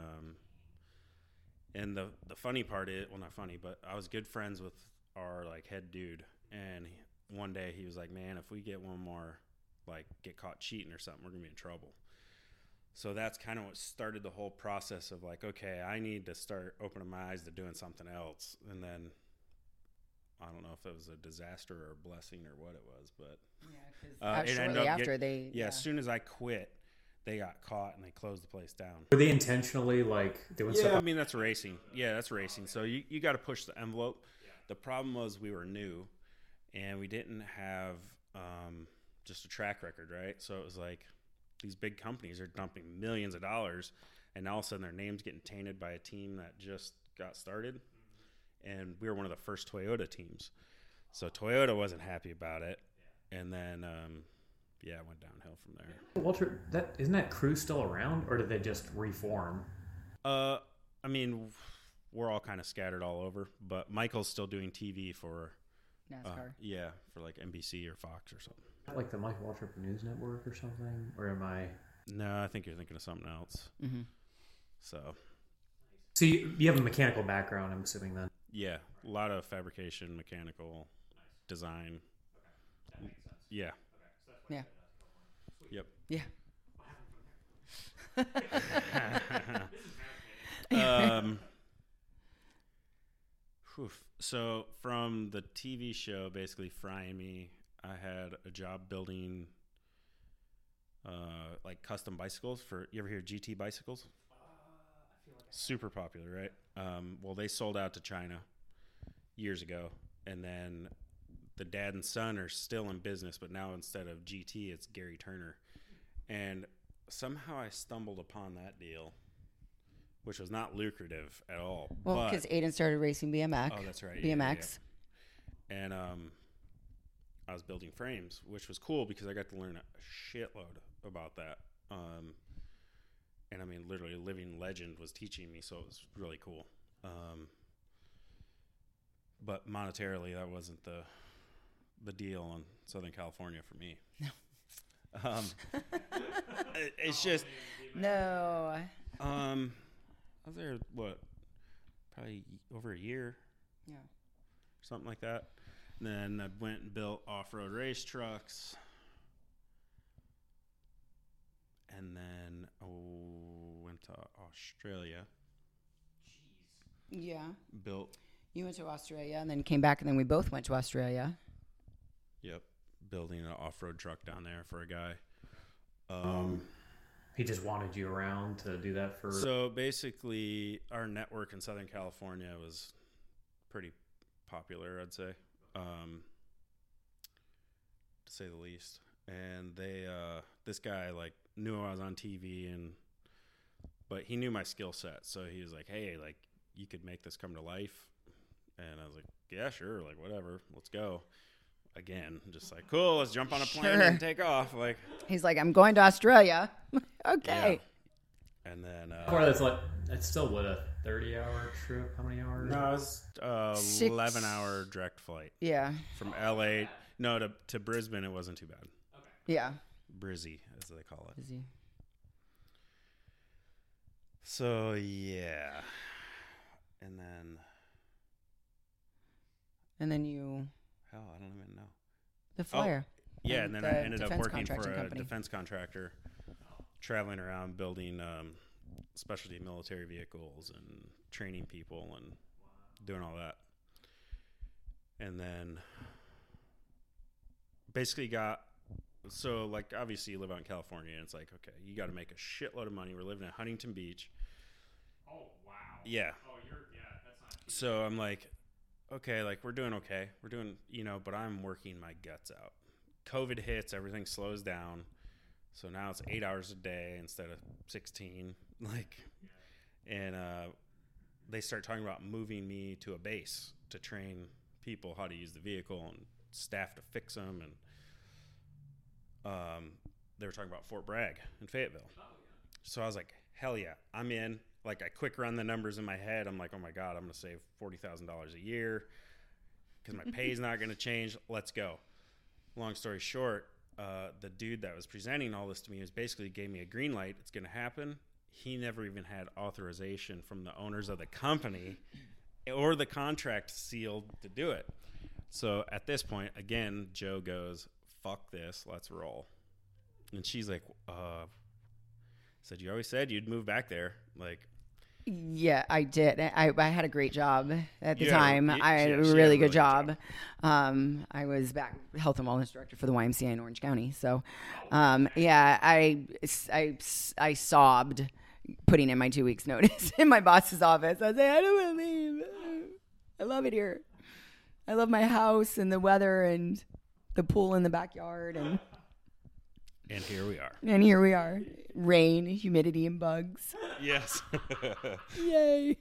And the funny part is, well, not funny, but I was good friends with our like head dude. And one day he was like, man, if we get one more, like get caught cheating or something, we're going to be in trouble. So that's kind of what started the whole process of like, okay, I need to start opening my eyes to doing something else. And then I don't know if it was a disaster or a blessing or what it was, but Shortly after as soon as I quit, they got caught and they closed the place down. Were they intentionally like doing Yeah, stuff? I mean, that's racing. Yeah, that's racing. So you got to push the envelope. The problem was we were new and we didn't have just a track record, right? So it was like these big companies are dumping millions of dollars and all of a sudden their name's getting tainted by a team that just got started. And we were one of the first Toyota teams. So Toyota wasn't happy about it. And then, it went downhill from there. Walter, isn't that crew still around, or did they just reform? I mean, we're all kind of scattered all over, but Michael's still doing TV for NASCAR. for like NBC or Fox or something. Like the Michael Waltrip News Network or something? Or am I? No, I think you're thinking of something else. Mm-hmm. So You have a mechanical background, I'm assuming then. yeah, a lot of fabrication, mechanical, design. That makes sense. Yeah. Yeah. Yep. Yeah. So from the TV show, basically frying me, I had a job building like custom bicycles for. You ever hear GT bicycles? Super popular, right? Well, they sold out to China years ago, and then the dad and son are still in business, but now instead of GT, it's Gary Turner. And somehow I stumbled upon that deal, which was not lucrative at all. Well, because Aiden started racing BMX. Oh, that's right. BMX. Yeah. And I was building frames, which was cool because I got to learn a shitload about that. And I mean, literally, a living legend was teaching me, so it was really cool. But monetarily, that wasn't the deal in Southern California for me. No. It's just No. I was there probably over a year. Yeah. Something like that. And then I went and built off-road race trucks. And then went to Australia. Yeah. Built. You went to Australia and then came back, and then we both went to Australia. Yep. Building an off-road truck down there for a guy. He just wanted you around to do that for... So basically, our network in Southern California was pretty popular, I'd say, to say the least. And they, this guy like knew I was on TV, but he knew my skill set. So he was like, "Hey, like you could make this come to life." And I was like, "Yeah, sure, like whatever, let's go." Again, just like, cool, let's jump on a plane Sure. and take off. Like, He's like, I'm going to Australia. Okay. yeah. And then Or that's still what, a 30-hour trip? How many hours? no, it was 11-hour direct flight Yeah. from LA. No, to Brisbane, it wasn't too bad. Yeah. Brizzy, as they call it. Is he? So yeah, and then you hell, I don't even know. the flyer. Yeah, and then I the ended up defense working for contracting a company. defense contractor, traveling around building specialty military vehicles and training people and doing all that. And then basically like obviously you live out in California and it's like, okay, you got to make a shitload of money. We're living in Huntington Beach. Oh wow. Yeah. Oh, that's not. So I'm like, okay, like we're doing okay. We're doing, but I'm working my guts out. COVID hits, everything slows down. So now it's 8 hours a day instead of 16. And they start talking about moving me to a base to train people how to use the vehicle and staff to fix them. And they were talking about Fort Bragg in Fayetteville. So I was like, hell yeah, I'm in. Like I quick run the numbers in my head. I'm like, oh my God, I'm going to save $40,000 a year because my pay's not going to change. Let's go. Long story short, the dude that was presenting all this to me basically gave me a green light. It's going to happen. He never even had authorization from the owners of the company or the contract sealed to do it. So at this point, again, Joe goes, fuck this, let's roll. And she's like, said, you always said you'd move back there. Like, Yeah, I did. I had a great job at the Yeah, time. she I had had a a really really good good job. I was back health and wellness director for the YMCA in Orange County. So, yeah, I sobbed putting in my 2 weeks notice in my boss's office. I was like, I don't want to leave. I love it here. I love my house and the weather and the pool in the backyard. And here we are. here we are. Rain, humidity, and bugs. Yes. Yay.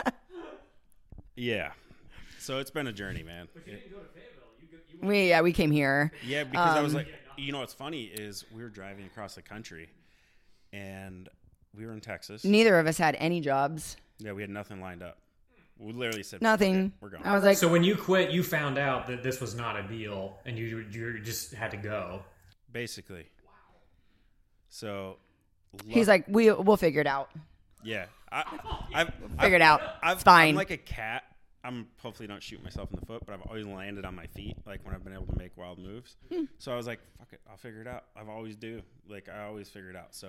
Yeah. So it's been a journey, man. But you didn't go to Fayetteville. We came here. Yeah, because I was like, what's funny is we were driving across the country, and we were in Texas. Neither of us had any jobs. Yeah, we had nothing lined up. We literally said, Nothing. "Okay, we're going." I was like, So when you quit, you found out that this was not a deal, and you just had to go. Basically. So. he's like, we'll figure it out. Yeah, I've Figure it out. It's fine. I'm like a cat. I'm hopefully don't shoot myself in the foot, but I've always landed on my feet, like when I've been able to make wild moves. So I was like, fuck it, I'll figure it out. I always do. Like I always figure it out. So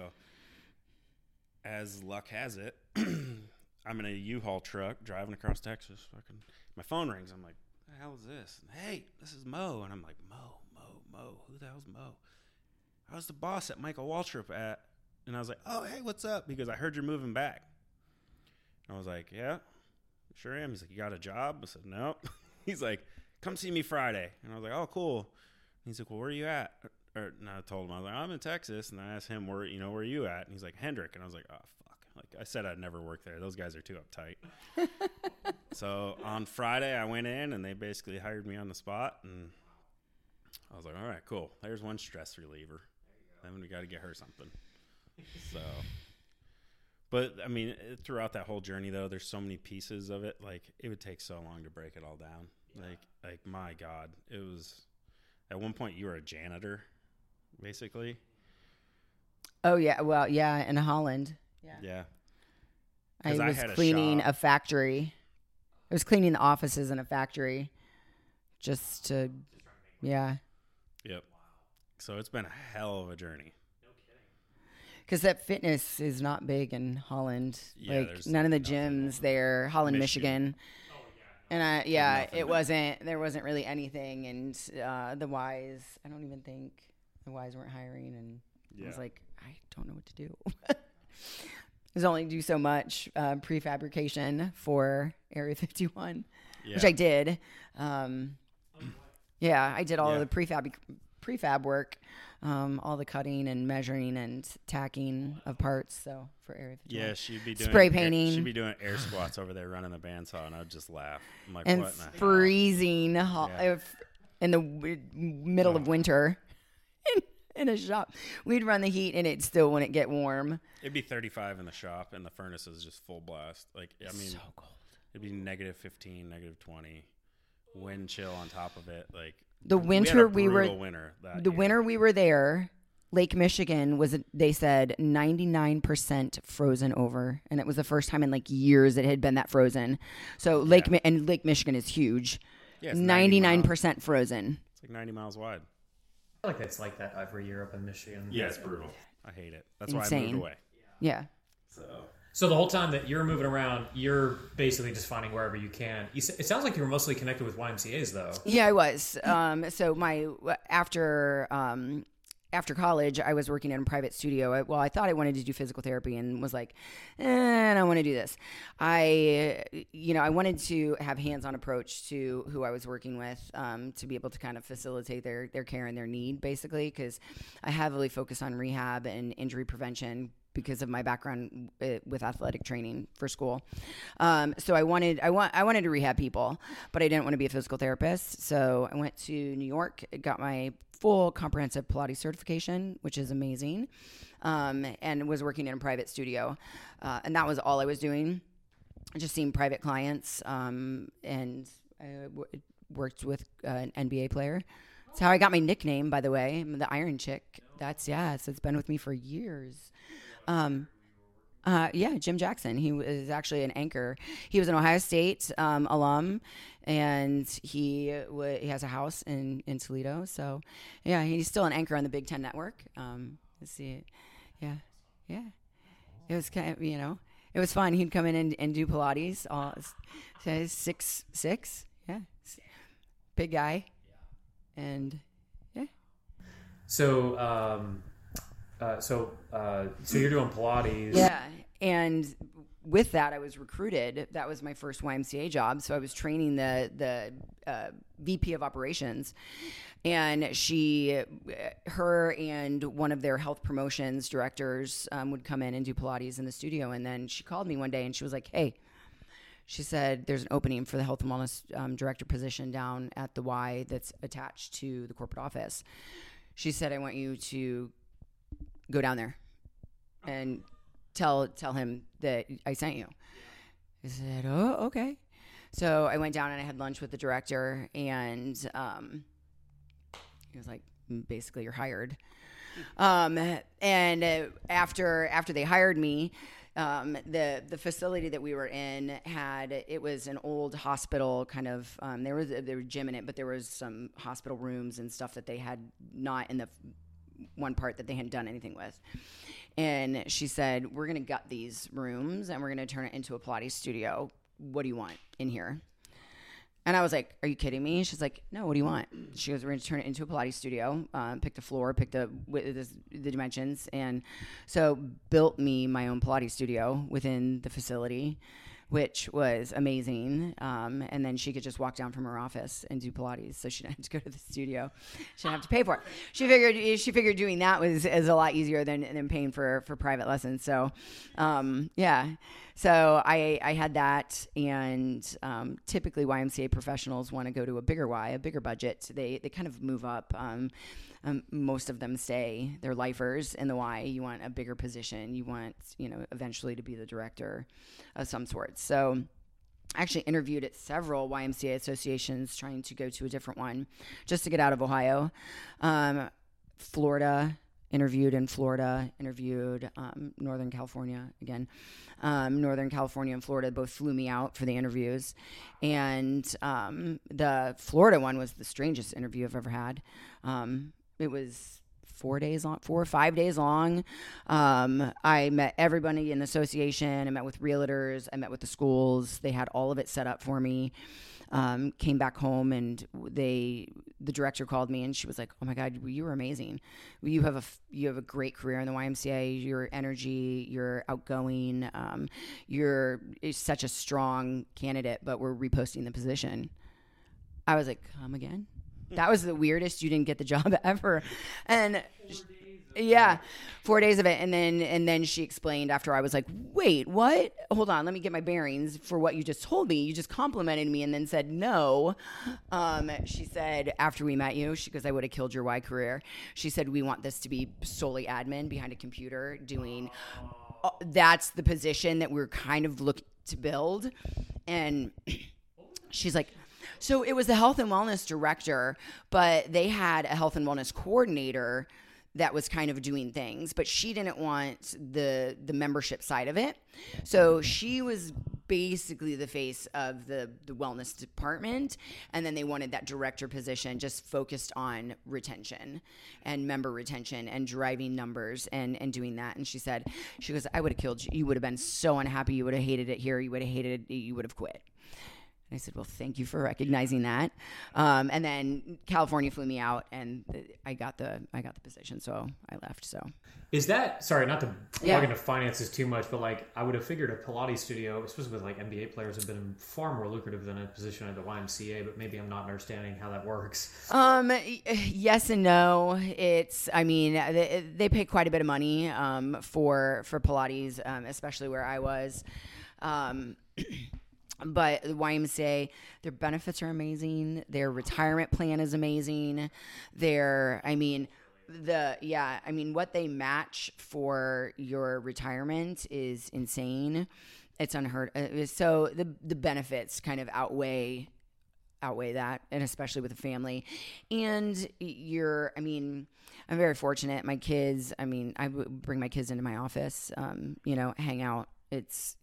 as luck has it, I'm in a U-Haul truck driving across Texas. Fucking, my phone rings. I'm like, what the hell is this? And, hey, this is Mo. And I'm like, Mo. Who the hell's Mo? I was the boss at Michael Waltrip at. And I was like, oh, hey, what's up? Because I heard you're moving back. And I was like, yeah, sure am. He's like, you got a job? I said, no. He's like, come see me Friday. And I was like, oh, cool. And he's like, well, where are you at? And I told him, I was like, I'm in Texas. And I asked him, where are you at? And he's like, Hendrick. And I was like, oh, fuck. Like I said, I'd never work there. Those guys are too uptight. So on Friday, I went in, and they basically hired me on the spot. And I was like, all right, cool. There's one stress reliever. Then we got to get her something. So, but I mean, throughout that whole journey, though, there's so many pieces of it. Like, it would take so long to break it all down. Like my God, it was. At one point, you were a janitor, basically. Oh yeah, well yeah, in Holland. Yeah. I 'Cause I was had a cleaning shop. a factory. I was cleaning the offices in a factory, just to, yeah. Yep. So it's been a hell of a journey. Because that fitness is not big in Holland. Yeah, like there's none of the nothing. gyms there. Holland, Michigan. And nothing there. there wasn't really anything. And the Ys, I don't even think the Ys weren't hiring. And I was Yeah. like, I don't know what to do. There's only do so much prefabrication for Area 51, Yeah. which I did. Yeah, I did all Yeah. of the prefab work, all the cutting and measuring and tacking of parts. So for Area 51. Yeah, she'd be doing Spray painting. She'd be doing air squats over there running the bandsaw, and I'd just laugh. I'm like, And what in the hell? freezing Yeah. in the middle of winter in a shop. We'd run the heat and it still wouldn't get warm. It'd be 35 in the shop, and the furnace is just full blast. Like, I mean, So cold. it'd be -15, -20, wind chill on top of it. Like The we had winter a we were brutal winter that the year. winter we were there, Lake Michigan was, they said, 99% frozen over. And it was the first time in like years it had been that frozen. So Lake Michigan is huge. Yeah, it's 99% frozen. It's like 90 miles wide. I feel like it's like that every year up in Michigan. Yeah, it's brutal. I hate it. That's Insane. why I moved away. Yeah. So the whole time that you're moving around, you're basically just finding wherever you can. It sounds like you were mostly connected with YMCA's, though. Yeah, I was. So after college, I was working in a private studio. I thought I wanted to do physical therapy and was like, I don't want to do this. I wanted to have hands-on approach to who I was working with, to be able to kind of facilitate their care and their need, basically, because I heavily focus on rehab and injury prevention because of my background with athletic training for school. So I wanted to rehab people, but I didn't want to be a physical therapist. So I went to New York, got my full comprehensive Pilates certification, which is amazing, and was working in a private studio. And that was all I was doing, just seeing private clients, and I worked with an NBA player. That's how I got my nickname, by the way, the Iron Chick. So it's been with me for years. Jim Jackson. He was actually an anchor. He was an Ohio State alum, and he has a house in Toledo. So, yeah, he's still an anchor on the Big Ten Network. Let's see, yeah. It was kind of, it was fun. He'd come in and do Pilates. 6'6", yeah, big guy, and yeah. So you're doing Pilates. Yeah. And with that, I was recruited. That was my first YMCA job. So I was training the VP of operations, and her and one of their health promotions directors would come in and do Pilates in the studio. And then she called me one day and she was like, hey, she said, there's an opening for the health and wellness director position down at the Y that's attached to the corporate office. She said, I want you to go down there and tell him that I sent you. I said, oh, okay. So I went down and I had lunch with the director, and he was like, basically, you're hired. And after they hired me, the facility that we were in it was an old hospital kind of, there was a gym in it, but there was some hospital rooms and stuff that they had not in the one part that they hadn't done anything with. And she said, we're going to gut these rooms and we're going to turn it into a Pilates studio. What do you want in here? And I was like, are you kidding me? She's like, no, what do you want? She goes, we're going to turn it into a Pilates studio. Pick the floor, pick the dimensions. And so built me my own Pilates studio within the facility, which was amazing. And then she could just walk down from her office and do Pilates, so she didn't have to go to the studio. She didn't have to pay for it. She figured doing that is a lot easier than paying for private lessons. So, yeah. So I had that, and typically YMCA professionals want to go to a bigger budget. They kind of move up. Most of them stay. They're lifers in the Y. You want a bigger position. You want, eventually to be the director of some sort. So I actually interviewed at several YMCA associations, trying to go to a different one just to get out of Ohio. Florida, interviewed in Florida, Northern California again. Northern California and Florida both flew me out for the interviews. And the Florida one was the strangest interview I've ever had. It was 4 or 5 days long. I met everybody in the association. I met with realtors. I met with the schools. They had all of it set up for me. Came back home, and the director called me, and she was like, oh my God, you were amazing. You have a great career in the YMCA. Your energy, you're outgoing. You're such a strong candidate, but we're reposting the position. I was like, come again? That was the weirdest you didn't get the job ever. And 4 days of it. And then she explained after I was like, wait, what? Hold on. Let me get my bearings for what you just told me. You just complimented me and then said no. She said, after we met you, she goes, I would have killed your Y career. She said, we want this to be solely admin behind a computer doing, that's the position that we're kind of looking to build. And she's like, so it was the health and wellness director, but they had a health and wellness coordinator that was kind of doing things, but she didn't want the membership side of it. So she was basically the face of the wellness department, and then they wanted that director position just focused on retention and member retention and driving numbers and doing that. And she goes, I would have killed you. You would have been so unhappy. You would have hated it here. You would have hated it. You would have quit. I said, well, thank you for recognizing that. And then California flew me out, and I got the position, so I left. So is that, sorry, not to plug into finances too much, but like I would have figured a Pilates studio, especially with like NBA players, have been far more lucrative than a position at the YMCA. But maybe I'm not understanding how that works. Yes and no. They pay quite a bit of money for Pilates, especially where I was. But the YMCA, their benefits are amazing. Their retirement plan is amazing. What they match for your retirement is insane. It's unheard of. So the benefits kind of outweigh that, and especially with a family. And I'm very fortunate. My kids, I would bring my kids into my office, hang out. It's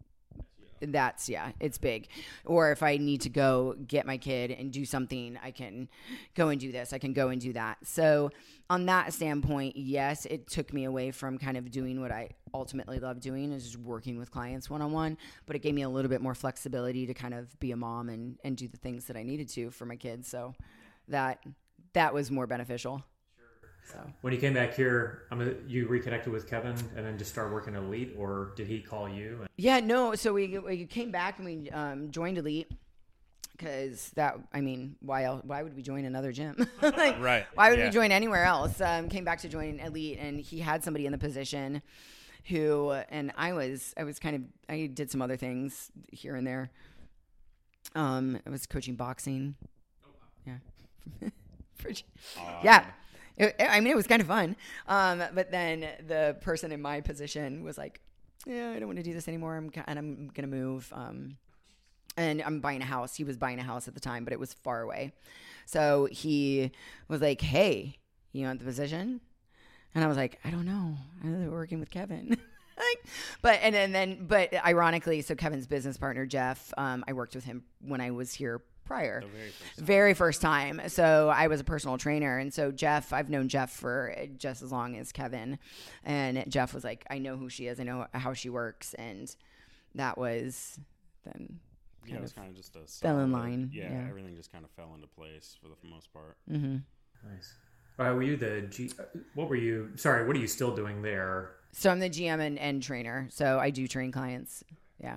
big. Or if I need to go get my kid and do something, I can go and do this. I can go and do that. So on that standpoint, yes, it took me away from kind of doing what I ultimately love doing, is just working with clients one-on-one, but it gave me a little bit more flexibility to kind of be a mom and do the things that I needed to for my kids. So that was more beneficial. So when you came back here, you reconnected with Kevin and then just started working at Elite, or did he call you? Yeah, no. So we came back and we joined Elite, because why would we join another gym? Right. Why would we join anywhere else? Came back to join Elite, and he had somebody in the position and I did some other things here and there. I was coaching boxing. Yeah. Yeah. It was kind of fun. But then the person in my position was like, yeah, I don't want to do this anymore. I'm going to move. And I'm buying a house. He was buying a house at the time, but it was far away. So he was like, hey, you want the position? And I was like, I don't know. I'm working with Kevin. But ironically, so Kevin's business partner, Jeff, I worked with him when I was here prior. Very first time. So I was a personal trainer. And so I've known Jeff for just as long as Kevin. And Jeff was like, I know who she is. I know how she works. And that was then it was kind of just fell in line. Yeah, everything just kind of fell into place for the most part. Mm-hmm. Nice. All right, were you what are you still doing there? So I'm the GM and trainer. So I do train clients. Yeah.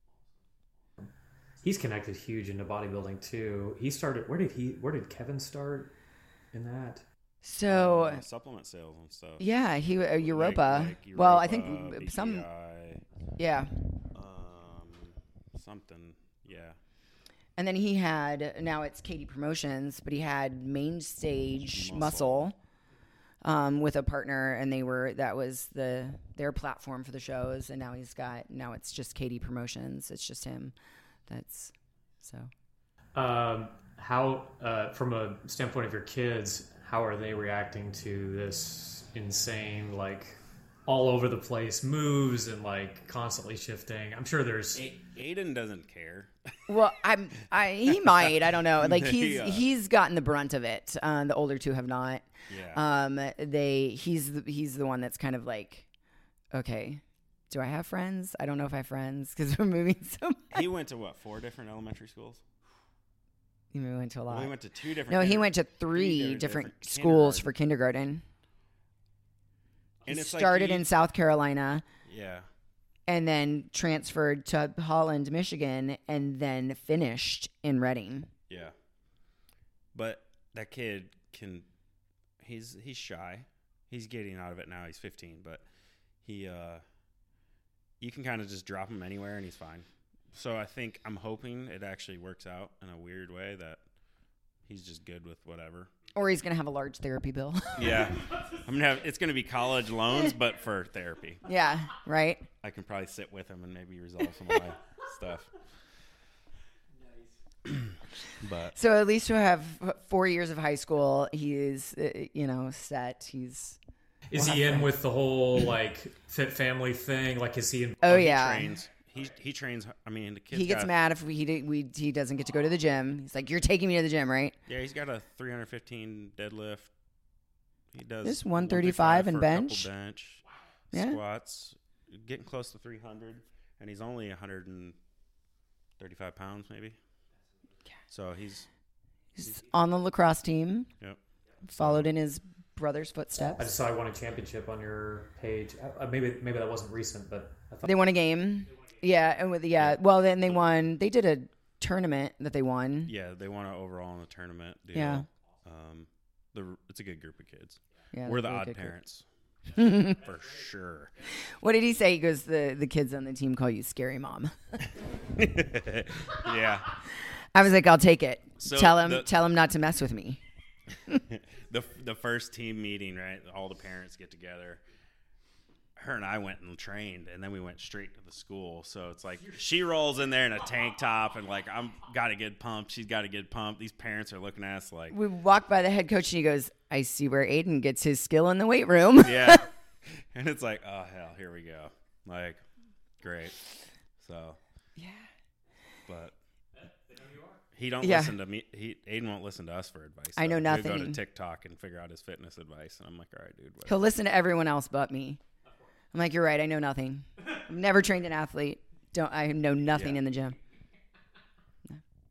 He's connected huge into bodybuilding too. He started. Where did Kevin start in that? So supplement sales and stuff. Yeah, he Europa. Like Europa. Well, I think BPI, some. Yeah. Something. Yeah. And then he had, now it's Katie Promotions, but he had Main Stage Muscle with a partner, and that was their platform for the shows. And now it's just Katie Promotions. It's just him. That's so. How, from a standpoint of your kids, how are they reacting to this insane, like, all over the place moves and like constantly shifting? I'm sure there's. Aiden doesn't care. Well, he might. I don't know. Like he's gotten the brunt of it. The older two have not. Yeah. He's the one that's kind of like, okay, do I have friends? I don't know if I have friends because we're moving so much. He went to 4 different elementary schools? He went to a lot. Well, he went to 2 different. No, he went to 3 different schools for kindergarten. And he started in South Carolina. Yeah. And then transferred to Holland, Michigan, and then finished in Reading. Yeah. But that kid he's shy. He's getting out of it now. He's 15, but you can kind of just drop him anywhere and he's fine. So I'm hoping it actually works out in a weird way that he's just good with whatever. Or he's going to have a large therapy bill. Yeah. It's going to be college loans, but for therapy. Yeah, right. I can probably sit with him and maybe resolve some of my stuff. Nice. But So at least he'll have 4 years of high school. He is, set. Is he in with the whole like fit family thing? Like, is he in? Oh he yeah. trains. He trains. I mean, the kid's He gets got, mad if he doesn't get to go to the gym. He's like, "You're taking me to the gym, right?" Yeah, he's got a 315 deadlift. He does This 135 and for a couple bench? bench Yeah. squats, getting close to 300, and he's only 135 pounds, maybe. So he's He's on the lacrosse team. yep. Followed in his brother's I footsteps. just saw I won a championship on your page. Maybe that wasn't recent, but I thought They won a game. Yeah, and well, then they won. They did a tournament that they won. Yeah, they won an overall in the tournament deal. Yeah. It's a good group of kids. Yeah, We're the really odd good group. parents. For sure. What did he say? He goes, the kids on the team call you scary mom. Yeah. I was like, I'll take it. So tell him not to mess with me. The first team meeting, right? All the parents get together. Her and I went and trained, and then we went straight to the school. So it's like she rolls in there in a tank top, and like I'm got to get pumped. She's got to get pumped. These parents are looking at us like, We walked by the head coach and he goes, I see where Aiden gets his skill in the weight room. yeah. And it's like, oh hell, here we go. Like, great. So Yeah. but he don't Yeah. listen to me. Aiden won't listen to us for advice. I know He'll go nothing. to TikTok and figure out his fitness advice, and I'm like, all right, dude. Whatever. He'll listen to everyone else but me. I'm like, you're right. I know nothing. I've never trained an athlete. I know nothing Yeah. in the gym.